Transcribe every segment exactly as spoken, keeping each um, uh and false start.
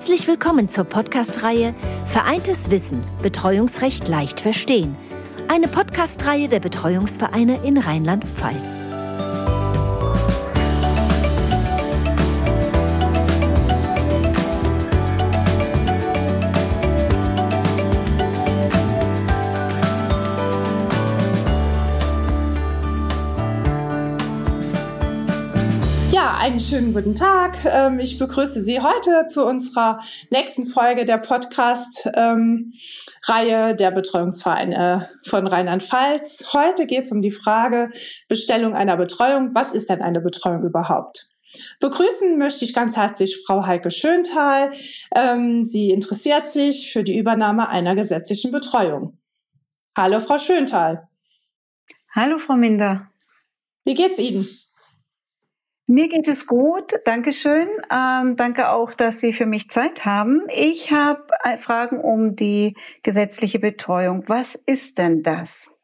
Herzlich willkommen zur Podcast-Reihe Vereintes Wissen – Betreuungsrecht leicht verstehen. Eine Podcast-Reihe der Betreuungsvereine in Rheinland-Pfalz. Ja, einen schönen guten Tag. Ich begrüße Sie heute zu unserer nächsten Folge der Podcast-Reihe der Betreuungsvereine von Rheinland-Pfalz. Heute geht es um die Frage Bestellung einer Betreuung. Was ist denn eine Betreuung überhaupt? Begrüßen möchte ich ganz herzlich Frau Heike Schönthal. Sie interessiert sich für die Übernahme einer gesetzlichen Betreuung. Hallo, Frau Schönthal. Hallo, Frau Minder. Wie geht's Ihnen? Mir geht es gut, Dankeschön. Ähm, danke auch, dass Sie für mich Zeit haben. Ich habe Fragen um die gesetzliche Betreuung. Was ist denn das?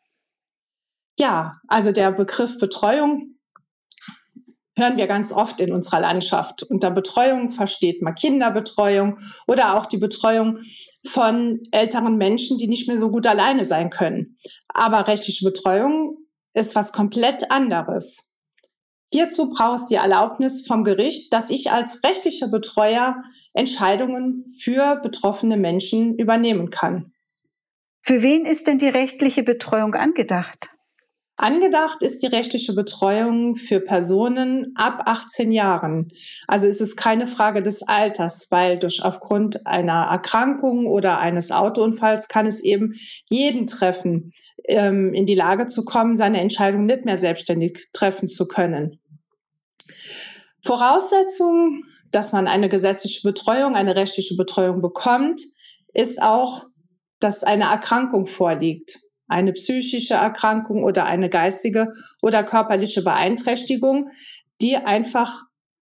Ja, also der Begriff Betreuung hören wir ganz oft in unserer Landschaft. Unter Betreuung versteht man Kinderbetreuung oder auch die Betreuung von älteren Menschen, die nicht mehr so gut alleine sein können. Aber rechtliche Betreuung ist was komplett anderes. Hierzu braucht es die Erlaubnis vom Gericht, dass ich als rechtlicher Betreuer Entscheidungen für betroffene Menschen übernehmen kann. Für wen ist denn die rechtliche Betreuung angedacht? Angedacht ist die rechtliche Betreuung für Personen ab achtzehn Jahren. Also es ist keine Frage des Alters, weil durch aufgrund einer Erkrankung oder eines Autounfalls kann es eben jeden treffen, ähm, in die Lage zu kommen, seine Entscheidung nicht mehr selbstständig treffen zu können. Voraussetzung, dass man eine gesetzliche Betreuung, eine rechtliche Betreuung bekommt, ist auch, dass eine Erkrankung vorliegt. Eine psychische Erkrankung oder eine geistige oder körperliche Beeinträchtigung, die einfach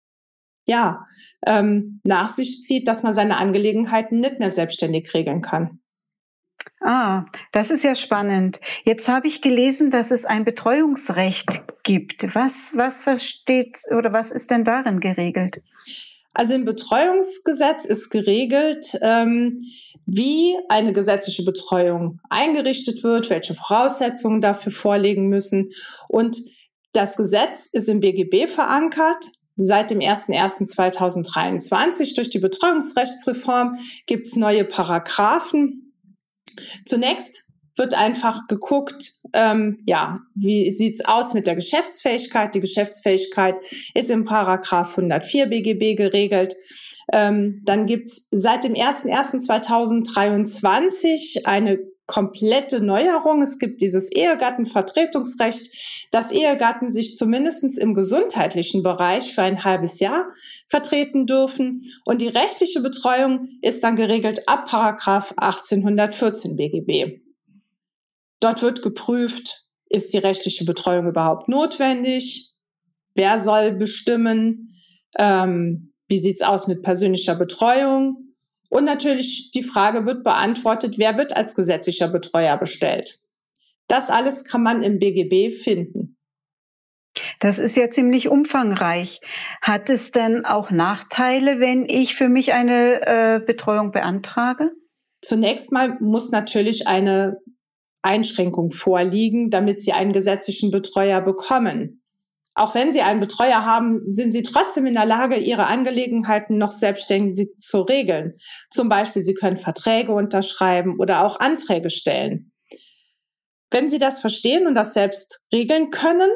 ja, ähm, nach sich zieht, dass man seine Angelegenheiten nicht mehr selbstständig regeln kann. Ah, das ist ja spannend. Jetzt habe ich gelesen, dass es ein Betreuungsrecht gibt. Was, was versteht oder was ist denn darin geregelt? Also im Betreuungsgesetz ist geregelt, ähm, wie eine gesetzliche Betreuung eingerichtet wird, welche Voraussetzungen dafür vorliegen müssen. Und das Gesetz ist im B G B verankert. Seit dem ersten ersten zweitausenddreiundzwanzig durch die Betreuungsrechtsreform gibt es neue Paragraphen. Zunächst wird einfach geguckt, ähm, ja, wie sieht's aus mit der Geschäftsfähigkeit? Die Geschäftsfähigkeit ist im Paragraph hundertvier B G B geregelt. Ähm, dann gibt's seit dem ersten ersten zweitausenddreiundzwanzig eine komplette Neuerung. Es gibt dieses Ehegattenvertretungsrecht, dass Ehegatten sich zumindest im gesundheitlichen Bereich für ein halbes Jahr vertreten dürfen. Und die rechtliche Betreuung ist dann geregelt ab Paragraph achtzehnhundertvierzehn B G B. Dort wird geprüft, ist die rechtliche Betreuung überhaupt notwendig? Wer soll bestimmen? Ähm, wie sieht's aus mit persönlicher Betreuung? Und natürlich die Frage wird beantwortet, wer wird als gesetzlicher Betreuer bestellt? Das alles kann man im B G B finden. Das ist ja ziemlich umfangreich. Hat es denn auch Nachteile, wenn ich für mich eine äh, Betreuung beantrage? Zunächst mal muss natürlich eine Einschränkung vorliegen, damit Sie einen gesetzlichen Betreuer bekommen. Auch wenn Sie einen Betreuer haben, sind Sie trotzdem in der Lage, Ihre Angelegenheiten noch selbstständig zu regeln. Zum Beispiel, Sie können Verträge unterschreiben oder auch Anträge stellen. Wenn Sie das verstehen und das selbst regeln können,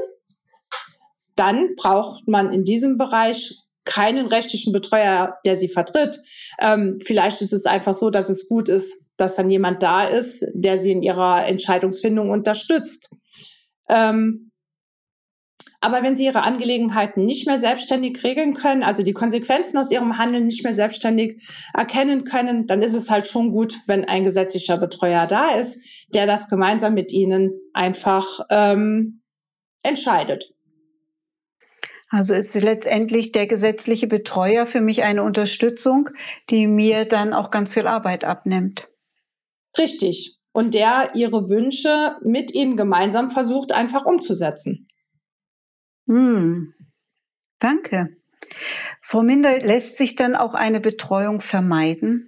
dann braucht man in diesem Bereich keinen rechtlichen Betreuer, der Sie vertritt. Ähm, vielleicht ist es einfach so, dass es gut ist, dass dann jemand da ist, der Sie in Ihrer Entscheidungsfindung unterstützt. Ähm, Aber wenn Sie Ihre Angelegenheiten nicht mehr selbstständig regeln können, also die Konsequenzen aus Ihrem Handeln nicht mehr selbstständig erkennen können, dann ist es halt schon gut, wenn ein gesetzlicher Betreuer da ist, der das gemeinsam mit Ihnen einfach ähm, entscheidet. Also ist letztendlich der gesetzliche Betreuer für mich eine Unterstützung, die mir dann auch ganz viel Arbeit abnimmt. Richtig. Und der Ihre Wünsche mit Ihnen gemeinsam versucht, einfach umzusetzen. Hm. Danke. Frau Minder, lässt sich dann auch eine Betreuung vermeiden?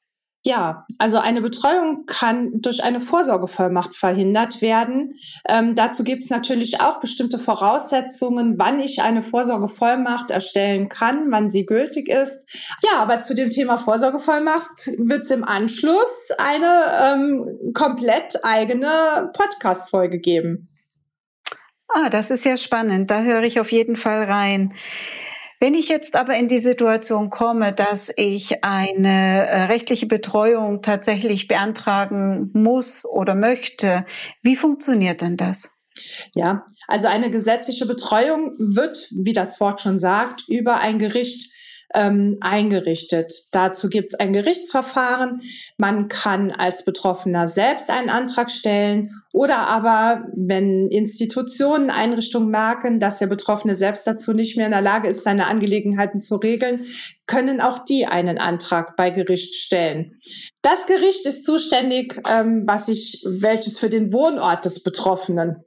Ja, also eine Betreuung kann durch eine Vorsorgevollmacht verhindert werden. Ähm, dazu gibt es natürlich auch bestimmte Voraussetzungen, wann ich eine Vorsorgevollmacht erstellen kann, wann sie gültig ist. Ja, aber zu dem Thema Vorsorgevollmacht wird es im Anschluss eine ähm, komplett eigene Podcast-Folge geben. Ah, das ist ja spannend. Da höre ich auf jeden Fall rein. Wenn ich jetzt aber in die Situation komme, dass ich eine äh, rechtliche Betreuung tatsächlich beantragen muss oder möchte, wie funktioniert denn das? Ja, also eine gesetzliche Betreuung wird, wie das Wort schon sagt, über ein Gericht ähm, eingerichtet. Dazu gibt es ein Gerichtsverfahren. Man kann als Betroffener selbst einen Antrag stellen oder aber, wenn Institutionen, Einrichtungen merken, dass der Betroffene selbst dazu nicht mehr in der Lage ist, seine Angelegenheiten zu regeln, können auch die einen Antrag bei Gericht stellen. Das Gericht ist zuständig, ähm, was ich, welches für den Wohnort des Betroffenen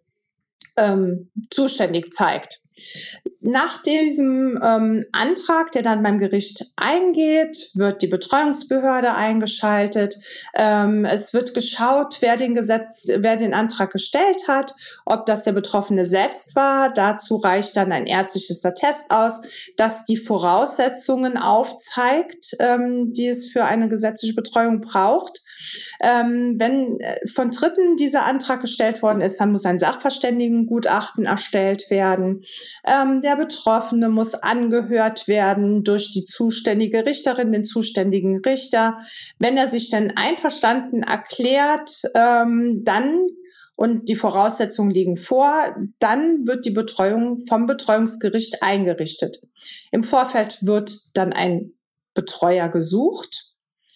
ähm, zuständig zeigt. Nach diesem ähm, Antrag, der dann beim Gericht eingeht, wird die Betreuungsbehörde eingeschaltet. Ähm, es wird geschaut, wer den Gesetz, wer den Antrag gestellt hat, ob das der Betroffene selbst war. Dazu reicht dann ein ärztliches Attest aus, das die Voraussetzungen aufzeigt, ähm, die es für eine gesetzliche Betreuung braucht. Ähm, wenn von Dritten dieser Antrag gestellt worden ist, dann muss ein Sachverständigengutachten erstellt werden. Ähm, der Betroffene muss angehört werden durch die zuständige Richterin, den zuständigen Richter. Wenn er sich dann einverstanden erklärt, ähm, dann und die Voraussetzungen liegen vor, dann wird die Betreuung vom Betreuungsgericht eingerichtet. Im Vorfeld wird dann ein Betreuer gesucht,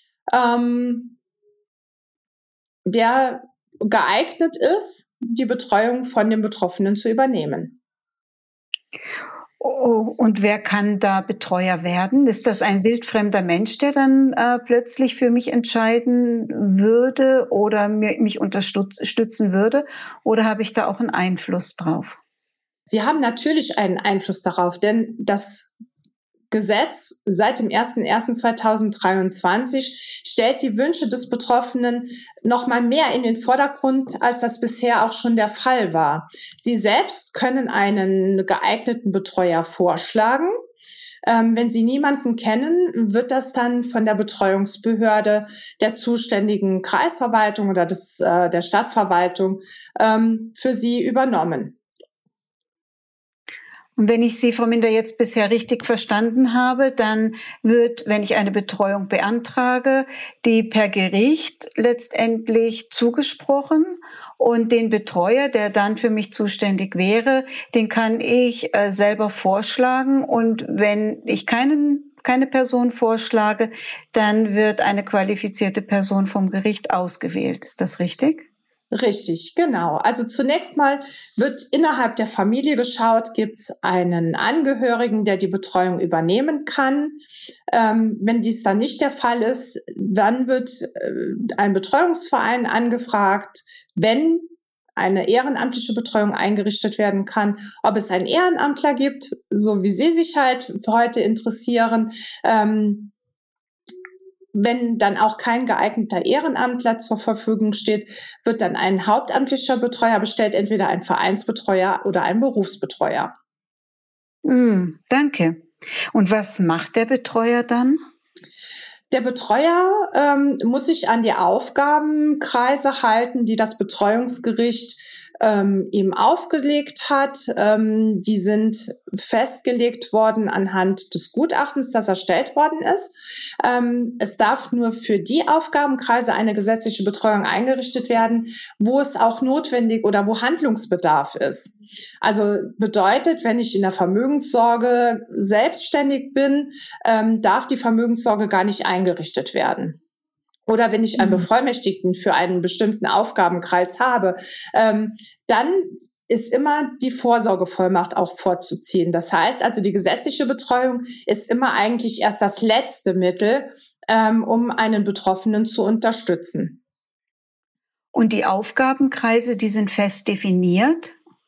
ähm, der geeignet ist, die Betreuung von dem Betroffenen zu übernehmen. Oh, und wer kann da Betreuer werden? Ist das ein wildfremder Mensch, der dann äh, plötzlich für mich entscheiden würde oder mir, mich unterstützen würde? Oder habe ich da auch einen Einfluss drauf? Sie haben natürlich einen Einfluss darauf, denn das Gesetz seit dem ersten ersten zweitausenddreiundzwanzig stellt die Wünsche des Betroffenen noch mal mehr in den Vordergrund, als das bisher auch schon der Fall war. Sie selbst können einen geeigneten Betreuer vorschlagen. Ähm, wenn Sie niemanden kennen, wird das dann von der Betreuungsbehörde der zuständigen Kreisverwaltung oder des, äh, der Stadtverwaltung ähm, für Sie übernommen. Und wenn ich Sie, Frau Minder, jetzt bisher richtig verstanden habe, dann wird, wenn ich eine Betreuung beantrage, die per Gericht letztendlich zugesprochen und den Betreuer, der dann für mich zuständig wäre, den kann ich äh, selber vorschlagen. Und wenn ich keinen, keine Person vorschlage, dann wird eine qualifizierte Person vom Gericht ausgewählt. Ist das richtig? Richtig, genau. Also zunächst mal wird innerhalb der Familie geschaut, gibt es einen Angehörigen, der die Betreuung übernehmen kann. Ähm, wenn dies dann nicht der Fall ist, dann wird äh, ein Betreuungsverein angefragt, wenn eine ehrenamtliche Betreuung eingerichtet werden kann, ob es einen Ehrenamtler gibt, so wie Sie sich halt für heute interessieren. Ähm, Wenn dann auch kein geeigneter Ehrenamtler zur Verfügung steht, wird dann ein hauptamtlicher Betreuer bestellt, entweder ein Vereinsbetreuer oder ein Berufsbetreuer. Mm, danke. Und was macht der Betreuer dann? Der Betreuer ähm, muss sich an die Aufgabenkreise halten, die das Betreuungsgericht ähm, ihm aufgelegt hat. Ähm, die sind festgelegt worden anhand des Gutachtens, das erstellt worden ist. Ähm, es darf nur für die Aufgabenkreise eine gesetzliche Betreuung eingerichtet werden, wo es auch notwendig oder wo Handlungsbedarf ist. Also bedeutet, wenn ich in der Vermögenssorge selbstständig bin, ähm, darf die Vermögenssorge gar nicht eingerichtet werden. Oder wenn ich einen Bevollmächtigten für einen bestimmten Aufgabenkreis habe, ähm, dann ist immer die Vorsorgevollmacht auch vorzuziehen. Das heißt also, die gesetzliche Betreuung ist immer eigentlich erst das letzte Mittel, ähm, um einen Betroffenen zu unterstützen. Und die Aufgabenkreise, die sind fest definiert?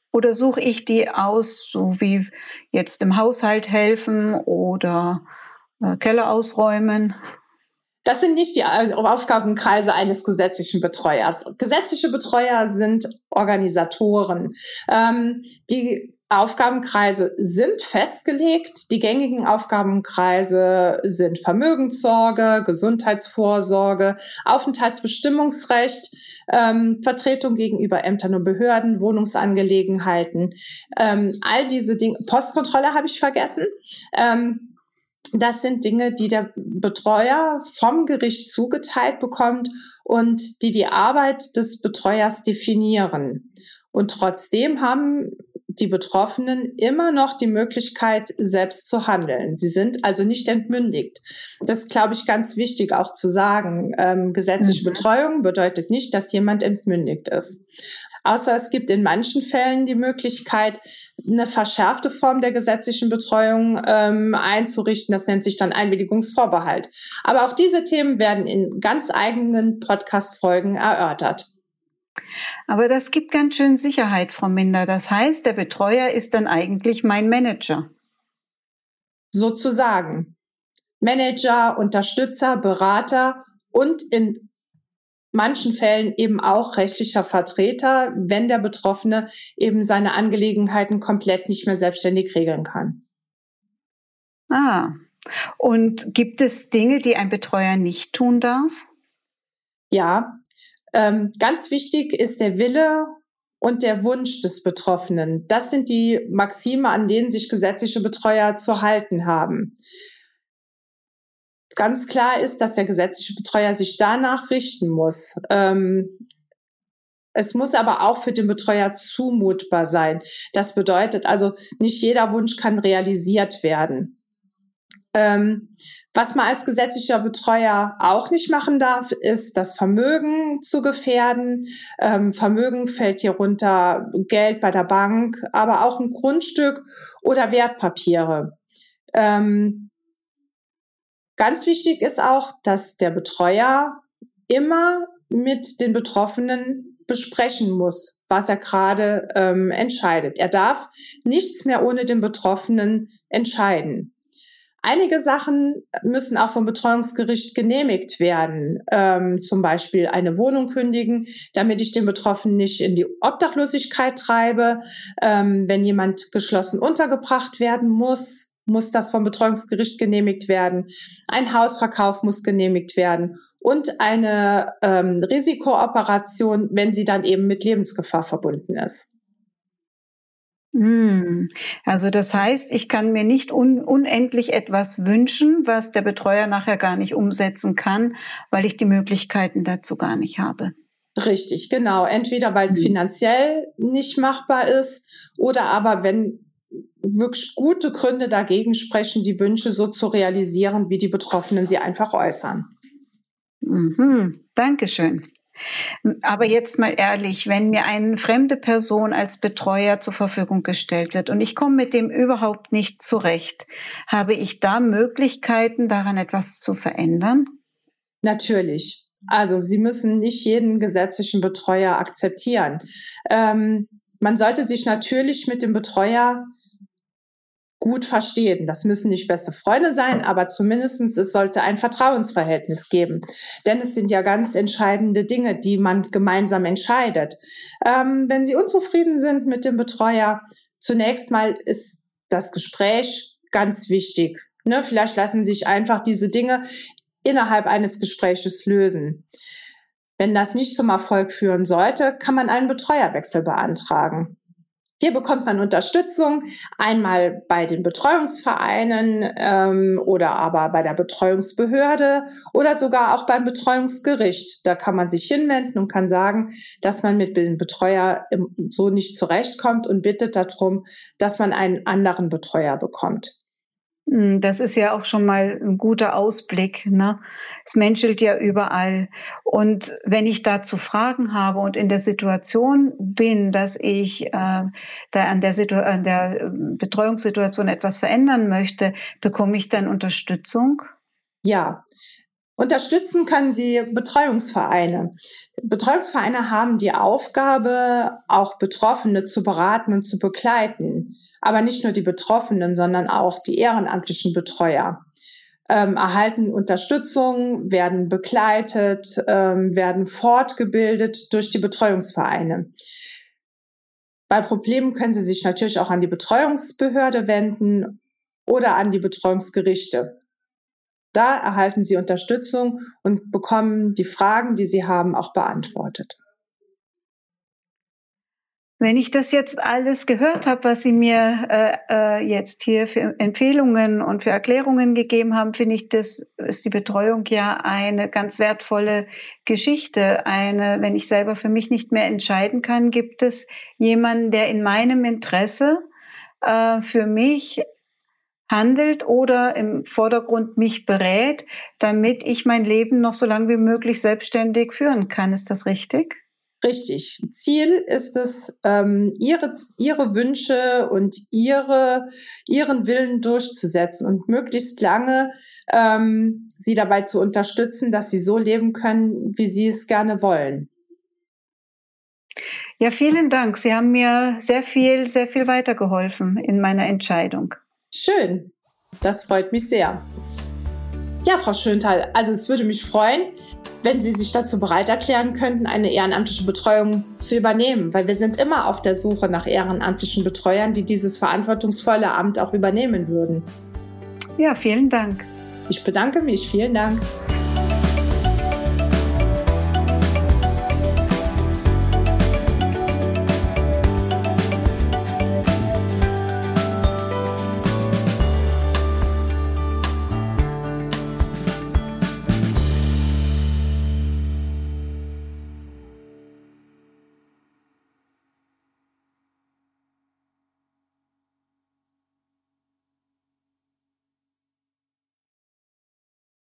Oder suche ich die aus, so wie jetzt im Haushalt helfen oder äh, Keller ausräumen? Das sind nicht die Aufgabenkreise eines gesetzlichen Betreuers. Gesetzliche Betreuer sind Organisatoren. Ähm, die Aufgabenkreise sind festgelegt. Die gängigen Aufgabenkreise sind Vermögenssorge, Gesundheitsvorsorge, Aufenthaltsbestimmungsrecht, ähm, Vertretung gegenüber Ämtern und Behörden, Wohnungsangelegenheiten, ähm, all diese Dinge. Postkontrolle habe ich vergessen. Ähm, Das sind Dinge, die der Betreuer vom Gericht zugeteilt bekommt und die die Arbeit des Betreuers definieren. Und trotzdem haben die Betroffenen immer noch die Möglichkeit, selbst zu handeln. Sie sind also nicht entmündigt. Das ist, glaube ich, ganz wichtig auch zu sagen. Ähm, gesetzliche mhm. Betreuung bedeutet nicht, dass jemand entmündigt ist. Außer es gibt in manchen Fällen die Möglichkeit, eine verschärfte Form der gesetzlichen Betreuung ähm, einzurichten. Das nennt sich dann Einwilligungsvorbehalt. Aber auch diese Themen werden in ganz eigenen Podcast-Folgen erörtert. Aber das gibt ganz schön Sicherheit, Frau Minder. Das heißt, der Betreuer ist dann eigentlich mein Manager. Sozusagen. Manager, Unterstützer, Berater und in manchen Fällen eben auch rechtlicher Vertreter, wenn der Betroffene eben seine Angelegenheiten komplett nicht mehr selbstständig regeln kann. Ah, und gibt es Dinge, die ein Betreuer nicht tun darf? Ja, ähm, ganz wichtig ist der Wille und der Wunsch des Betroffenen. Das sind die Maxime, an denen sich gesetzliche Betreuer zu halten haben. Ganz klar ist, dass der gesetzliche Betreuer sich danach richten muss. Ähm, es muss aber auch für den Betreuer zumutbar sein. Das bedeutet also, nicht jeder Wunsch kann realisiert werden. Ähm, was man als gesetzlicher Betreuer auch nicht machen darf, ist das Vermögen zu gefährden. Ähm, Vermögen fällt hier runter Geld bei der Bank, aber auch ein Grundstück oder Wertpapiere. Ähm, Ganz wichtig ist auch, dass der Betreuer immer mit den Betroffenen besprechen muss, was er gerade ähm, entscheidet. Er darf nichts mehr ohne den Betroffenen entscheiden. Einige Sachen müssen auch vom Betreuungsgericht genehmigt werden, ähm, zum Beispiel eine Wohnung kündigen, damit ich den Betroffenen nicht in die Obdachlosigkeit treibe. Ähm, wenn jemand geschlossen untergebracht werden muss, muss das vom Betreuungsgericht genehmigt werden. Ein Hausverkauf muss genehmigt werden und eine ähm, Risikooperation, wenn sie dann eben mit Lebensgefahr verbunden ist. Also das heißt, ich kann mir nicht un- unendlich etwas wünschen, was der Betreuer nachher gar nicht umsetzen kann, weil ich die Möglichkeiten dazu gar nicht habe. Richtig, genau. Entweder weil es mhm. finanziell nicht machbar ist oder aber wenn wirklich gute Gründe dagegen sprechen, die Wünsche so zu realisieren, wie die Betroffenen sie einfach äußern. Mhm. Dankeschön. Aber jetzt mal ehrlich, wenn mir eine fremde Person als Betreuer zur Verfügung gestellt wird und ich komme mit dem überhaupt nicht zurecht, habe ich da Möglichkeiten, daran etwas zu verändern? Natürlich. Also Sie müssen nicht jeden gesetzlichen Betreuer akzeptieren. Ähm, man sollte sich natürlich mit dem Betreuer gut verstehen. Das müssen nicht beste Freunde sein, aber zumindestens es sollte ein Vertrauensverhältnis geben. Denn es sind ja ganz entscheidende Dinge, die man gemeinsam entscheidet. Ähm, wenn Sie unzufrieden sind mit dem Betreuer, zunächst mal ist das Gespräch ganz wichtig. Ne? Vielleicht lassen sich einfach diese Dinge innerhalb eines Gespräches lösen. Wenn das nicht zum Erfolg führen sollte, kann man einen Betreuerwechsel beantragen. Hier bekommt man Unterstützung, einmal bei den Betreuungsvereinen ähm, oder aber bei der Betreuungsbehörde oder sogar auch beim Betreuungsgericht. Da kann man sich hinwenden und kann sagen, dass man mit dem Betreuer so nicht zurechtkommt und bittet darum, dass man einen anderen Betreuer bekommt. Das ist ja auch schon mal ein guter Ausblick, ne? Es menschelt ja überall. Und wenn ich dazu Fragen habe und in der Situation bin, dass ich äh, da an der, Situ- an der Betreuungssituation etwas verändern möchte, bekomme ich dann Unterstützung? Ja, Unterstützen können Sie Betreuungsvereine. Betreuungsvereine haben die Aufgabe, auch Betroffene zu beraten und zu begleiten. Aber nicht nur die Betroffenen, sondern auch die ehrenamtlichen Betreuer ähm, erhalten Unterstützung, werden begleitet, ähm, werden fortgebildet durch die Betreuungsvereine. Bei Problemen können Sie sich natürlich auch an die Betreuungsbehörde wenden oder an die Betreuungsgerichte. Da erhalten Sie Unterstützung und bekommen die Fragen, die Sie haben, auch beantwortet. Wenn ich das jetzt alles gehört habe, was Sie mir äh, äh, jetzt hier für Empfehlungen und für Erklärungen gegeben haben, finde ich, das ist die Betreuung ja eine ganz wertvolle Geschichte. Eine, wenn ich selber für mich nicht mehr entscheiden kann, gibt es jemanden, der in meinem Interesse äh, für mich handelt oder im Vordergrund mich berät, damit ich mein Leben noch so lange wie möglich selbstständig führen kann. Ist das richtig? Richtig. Ziel ist es, ähm, ihre, ihre Wünsche und ihre, ihren Willen durchzusetzen und möglichst lange ähm, sie dabei zu unterstützen, dass sie so leben können, wie sie es gerne wollen. Ja, vielen Dank. Sie haben mir sehr viel, sehr viel weitergeholfen in meiner Entscheidung. Schön. Das freut mich sehr. Ja, Frau Schönthal, also es würde mich freuen, wenn Sie sich dazu bereit erklären könnten, eine ehrenamtliche Betreuung zu übernehmen, weil wir sind immer auf der Suche nach ehrenamtlichen Betreuern, die dieses verantwortungsvolle Amt auch übernehmen würden. Ja, vielen Dank. Ich bedanke mich. Vielen Dank.